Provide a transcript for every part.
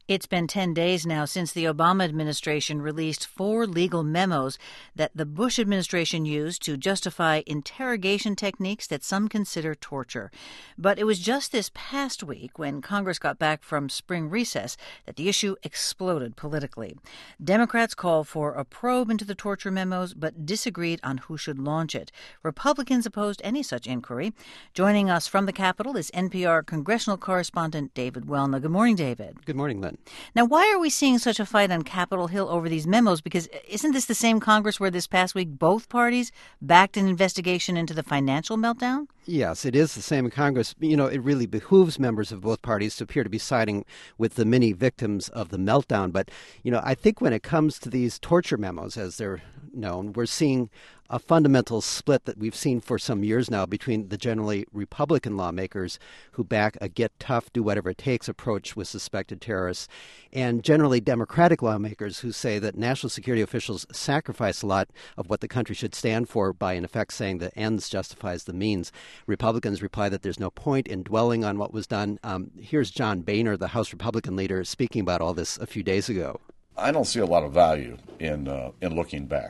It's been 10 days now since the Obama administration released 4 legal memos that the Bush administration used to justify interrogation techniques that some consider torture. But it was just this past week, when Congress got back from spring recess, that the issue exploded politically. Democrats called for a probe into the torture memos, but disagreed on who should launch it. Republicans opposed any such inquiry. Joining us from the Capitol is NPR congressional correspondent David Welna. Good morning, David. Good morning, Lynn. Now, why are we seeing such a fight on Capitol Hill over these memos? Because isn't this the same Congress where this past week both parties backed an investigation into the financial meltdown? Yes, it is the same Congress. It really behooves members of both parties to appear to be siding with the many victims of the meltdown. But, I think when it comes to these torture memos, as they're known, we're seeing a fundamental split that we've seen for some years now between the generally Republican lawmakers who back a get tough, do whatever it takes approach with suspected terrorists, and generally Democratic lawmakers who say that national security officials sacrifice a lot of what the country should stand for by, in effect, saying the ends justifies the means. Republicans reply that there's no point in dwelling on what was done. Here's John Boehner, the House Republican leader, speaking about all this a few days ago. I don't see a lot of value in looking back.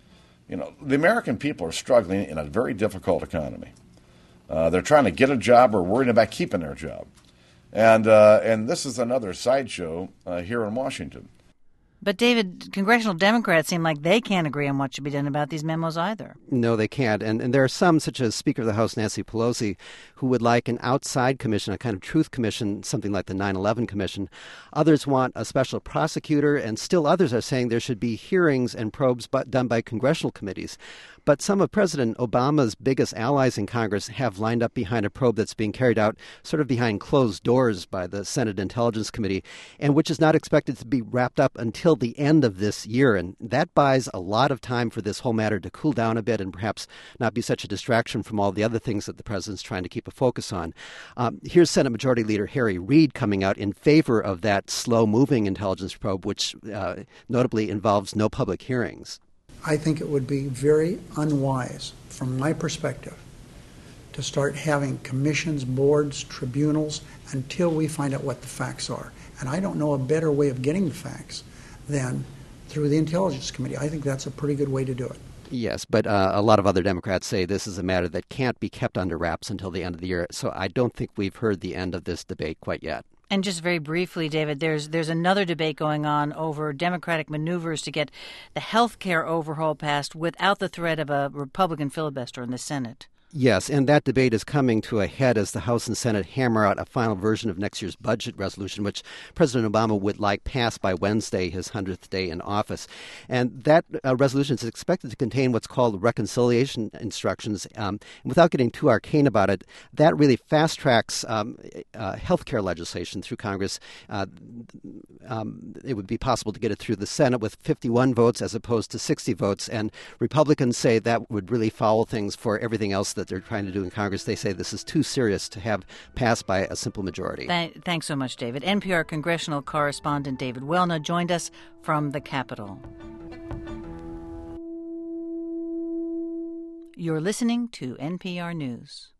The American people are struggling in a very difficult economy. They're trying to get a job or worrying about keeping their job. And this is another sideshow here in Washington. But, David, congressional Democrats seem like they can't agree on what should be done about these memos either. No, they can't. And there are some, such as Speaker of the House Nancy Pelosi, who would like an outside commission, a kind of truth commission, something like the 9/11 Commission. Others want a special prosecutor, and still others are saying there should be hearings and probes done by congressional committees. But some of President Obama's biggest allies in Congress have lined up behind a probe that's being carried out sort of behind closed doors by the Senate Intelligence Committee, and which is not expected to be wrapped up until the end of this year. And that buys a lot of time for this whole matter to cool down a bit and perhaps not be such a distraction from all the other things that the president's trying to keep a focus on. Here's Senate Majority Leader Harry Reid coming out in favor of that slow-moving intelligence probe, which notably involves no public hearings. I think it would be very unwise, from my perspective, to start having commissions, boards, tribunals, until we find out what the facts are. And I don't know a better way of getting the facts than through the Intelligence Committee. I think that's a pretty good way to do it. Yes, but a lot of other Democrats say this is a matter that can't be kept under wraps until the end of the year. So I don't think we've heard the end of this debate quite yet. And just very briefly, David, there's another debate going on over Democratic maneuvers to get the health care overhaul passed without the threat of a Republican filibuster in the Senate. Yes, and that debate is coming to a head as the House and Senate hammer out a final version of next year's budget resolution, which President Obama would like passed by Wednesday, his 100th day in office. And that resolution is expected to contain what's called reconciliation instructions. And without getting too arcane about it, that really fast-tracks health care legislation through Congress. It would be possible to get it through the Senate with 51 votes as opposed to 60 votes. And Republicans say that would really foul things for everything else that they're trying to do in Congress. They say this is too serious to have passed by a simple majority. Thanks so much, David. NPR congressional correspondent David Welna joined us from the Capitol. You're listening to NPR News.